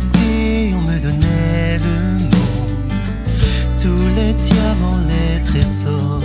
si on me donnait le monde, tous les diamants, les trésors